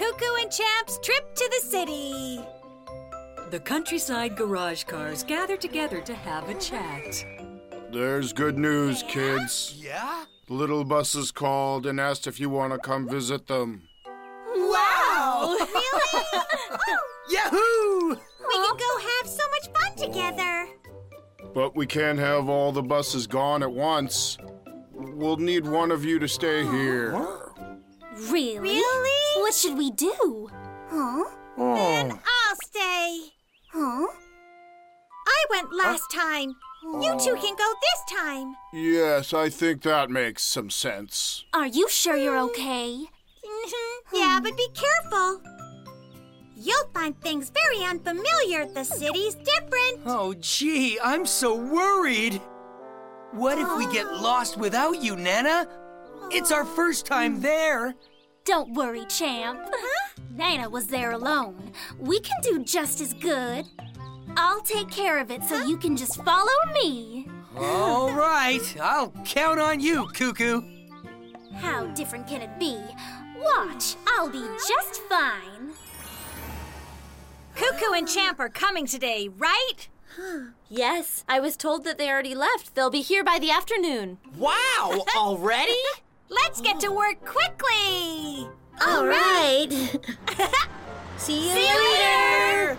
Cuckoo and Champ's trip to the city. The countryside garage cars gather together to have a chat. There's good news, kids. Yeah? The little buses called and asked if you want to come visit them. Wow! Really? Yahoo! We can go have so much fun together. But we can't have all the buses gone at once. We'll need one of you to stay here. Really? Really? What should we do? Huh? Then I'll stay. Huh? I went last time. You two can go this time. Yes, I think that makes some sense. Are you sure you're okay? Yeah, but be careful. You'll find things very unfamiliar. The city's different. Oh, gee, I'm so worried. What if we get lost without you, Nana? It's our first time there. Don't worry, Champ. Nana was there alone. We can do just as good. I'll take care of it so you can just follow me. All right, I'll count on you, Cuckoo. How different can it be? Watch, I'll be just fine. Cuckoo and Champ are coming today, right? Yes, I was told that they already left. They'll be here by the afternoon. Wow, already? Let's get to work quickly. All right. See you later.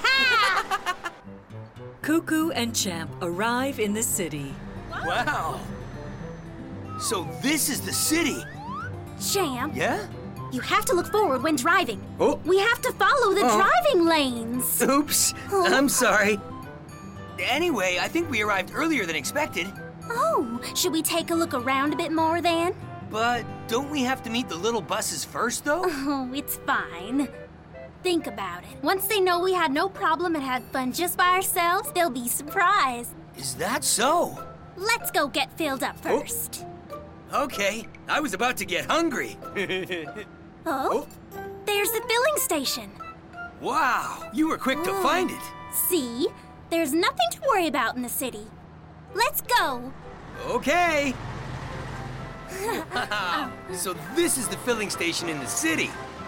Cuckoo and Champ arrive in the city. Wow. So this is the city. Champ, Yeah? you have to look forward when driving. Oh. We have to follow the driving lanes. Oops, I'm sorry. Anyway, I think we arrived earlier than expected. Oh, should we take a look around a bit more then? But don't we have to meet the little buses first, though? Oh, it's fine. Think about it. Once they know we had no problem and had fun just by ourselves, they'll be surprised. Is that so? Let's go get filled up first. Okay, I was about to get hungry. Oh, there's the filling station. Wow, you were quick to find it. See? There's nothing to worry about in the city. Let's go. Okay. So this is the filling station in the city.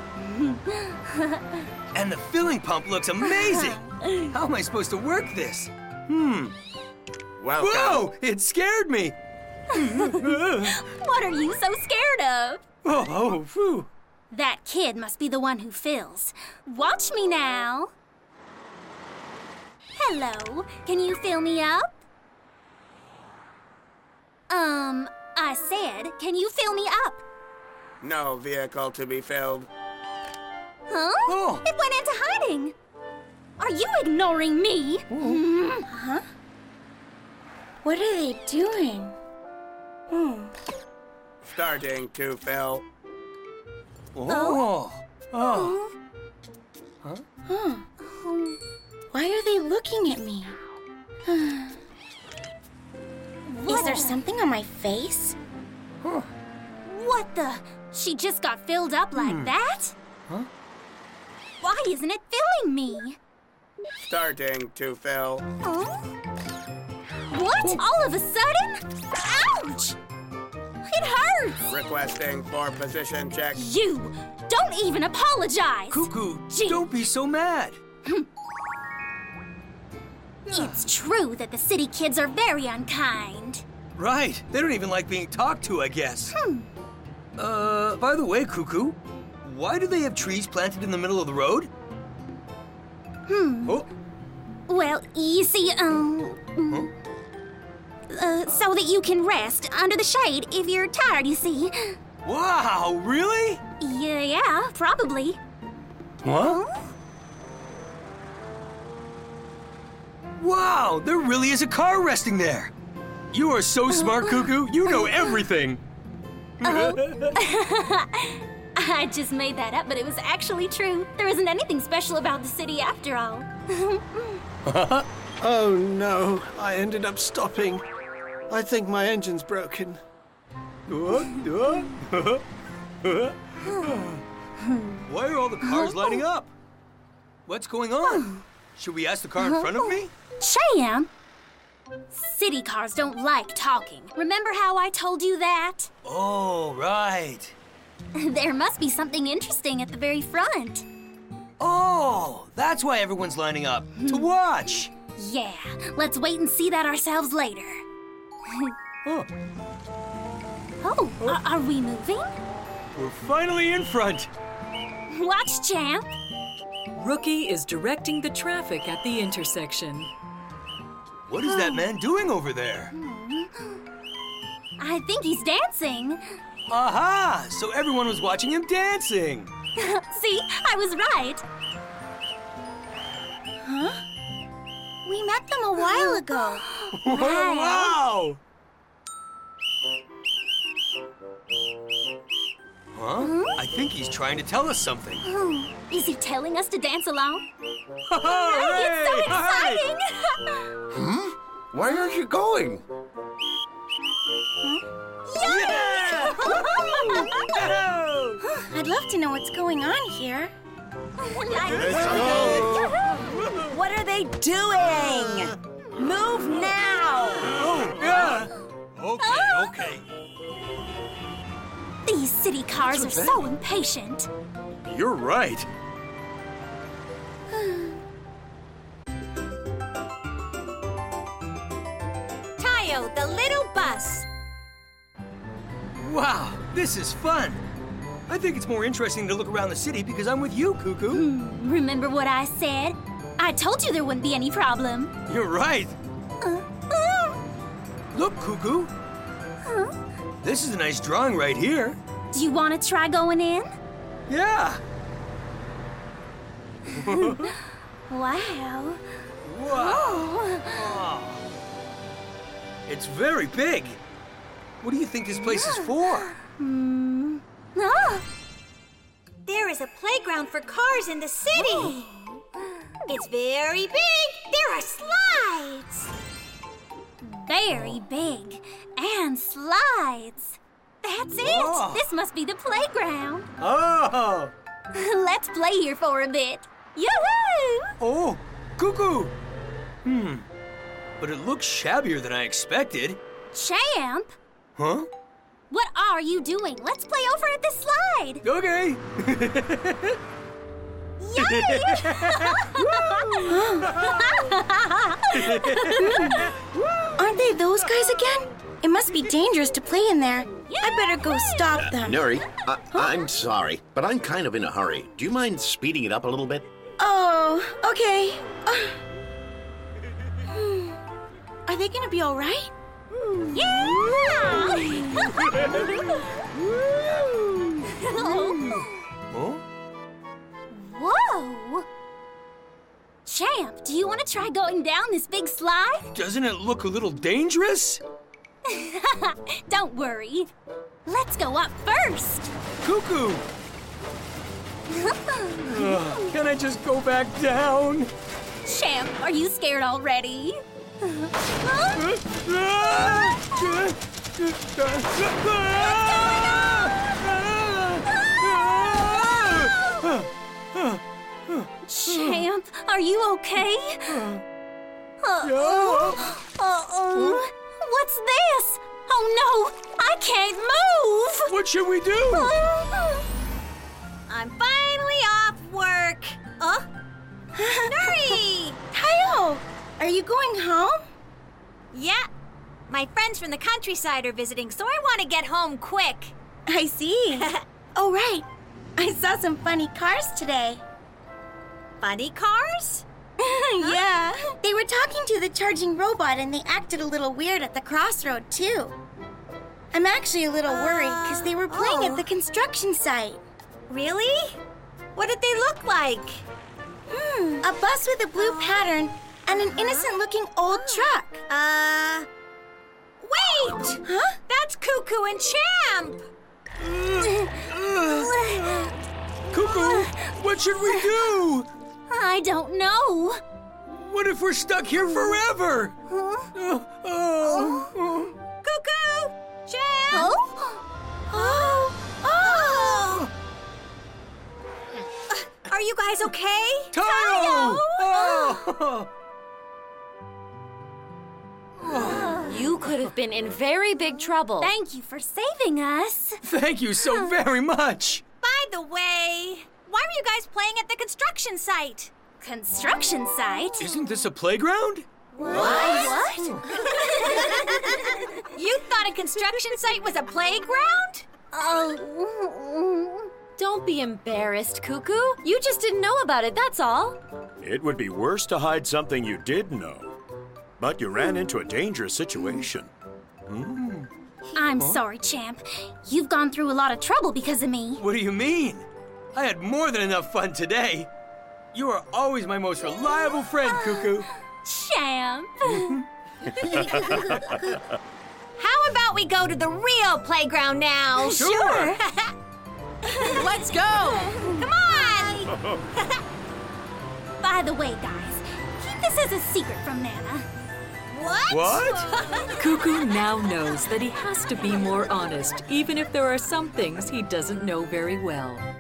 And the filling pump looks amazing. How am I supposed to work this? Welcome. Whoa, it scared me. What are you so scared of? Oh, phew. That kid must be the one who fills. Watch me now. Hello, can you fill me up? I said, can you fill me up? No vehicle to be filled. Huh? Oh. It went into hiding. Are you ignoring me? Huh? What are they doing? Starting to fill. Oh. Oh. Why are they looking at me? Is there something on my face? What the? She just got filled up like that? Huh? Why isn't it filling me? Starting to fill. What? All of a sudden? Ouch! It hurts! Requesting for position check. You! Don't even apologize! Cuckoo, Gee. don't be so mad. It's true that the city kids are very unkind. Right, they don't even like being talked to, I guess. By the way, Cuckoo, why do they have trees planted in the middle of the road? Oh, Well, you see, so that you can rest under the shade if you're tired, you see. wow, really? Yeah, probably. What? Wow, there really is a car resting there. You are so smart, Cuckoo. You know everything. I just made that up, but it was actually true. There isn't anything special about the city after all. Oh no, I ended up stopping. I think my engine's broken. Why are all the cars lining up? What's going on? Should we ask the car in front of me? Cham! City cars don't like talking. Remember how I told you that? Oh, right. There must be something interesting at the very front. Oh, that's why everyone's lining up. To watch. Yeah, let's wait and see that ourselves later. Oh, Oh, are we moving? we're finally in front. Watch, Champ. Rookie is directing the traffic at the intersection. What is that man doing over there? I think he's dancing. Aha! So everyone was watching him dancing. See, I was right. We met them a while ago. Wow! Huh? I think he's trying to tell us something. Is he telling us to dance along? Hooray! It's so exciting! Where are you going? Yeah! I'd love to know what's going on here. What are they doing? Move now! Oh, yeah! Okay. These city cars are so impatient. You're right. Tayo, the little bus. Wow, this is fun. I think it's more interesting to look around the city because I'm with you, Cuckoo. Remember what I said? I told you there wouldn't be any problem. You're right. Look, Cuckoo. This is a nice drawing right here. Do you want to try going in? Yeah. Wow. Wow. It's very big. What do you think this place is for? Ah, There is a playground for cars in the city. It's very big. There are slides. very big. And slides. That's it. Whoa. This must be the playground. Oh! Let's play here for a bit. Yoo-hoo! Oh, Cuckoo! But it looks shabbier than I expected. Champ, Huh? what are you doing? Let's play over at this slide. Okay. Aren't they those guys again? It must be dangerous to play in there. I better go stop them. Nuri, I'm sorry, but I'm kind of in a hurry. Do you mind speeding it up a little bit? Oh, okay. Are they gonna be all right? Yeah! Oh? Whoa! Champ, do you want to try going down this big slide? Doesn't it look a little dangerous? Don't worry. Let's go up first. Cuckoo! Can I just go back down? Champ, are you scared already? Champ, are you okay? What's this? Oh no, I can't move! What should we do? I'm finally off work. Nuri! Tayo, are you going home? Yeah. My friends from the countryside are visiting, so I want to get home quick. I see. Oh, right. I saw some funny cars today. Funny cars? Yeah. They were talking to the charging robot and they acted a little weird at the crossroad, too. I'm actually a little worried because they were playing at the construction site. Really? What did they look like? A bus with a blue pattern and an innocent-looking old truck. Wait! Huh? That's Cuckoo and Champ! Cuckoo, what should we do? I don't know. What if we're stuck here forever? Cuckoo! Champ! Oh? Are you guys okay? Tayo! Oh! You could have been in very big trouble. Thank you for saving us. Thank you so very much. By the way, why were you guys playing at the construction site? Construction site? Isn't this a playground? What? You thought a construction site was a playground? Oh. Don't be embarrassed, Cuckoo. You just didn't know about it, that's all. It would be worse to hide something you did know. But you ran into a dangerous situation. I'm sorry, Champ. You've gone through a lot of trouble because of me. What do you mean? I had more than enough fun today. You are always my most reliable friend, Cuckoo. Champ. How about we go to the real playground now? Sure. Let's go. Come on. By the way, guys, keep this as a secret from Nana. What? Cuckoo now knows that he has to be more honest, even if there are some things he doesn't know very well.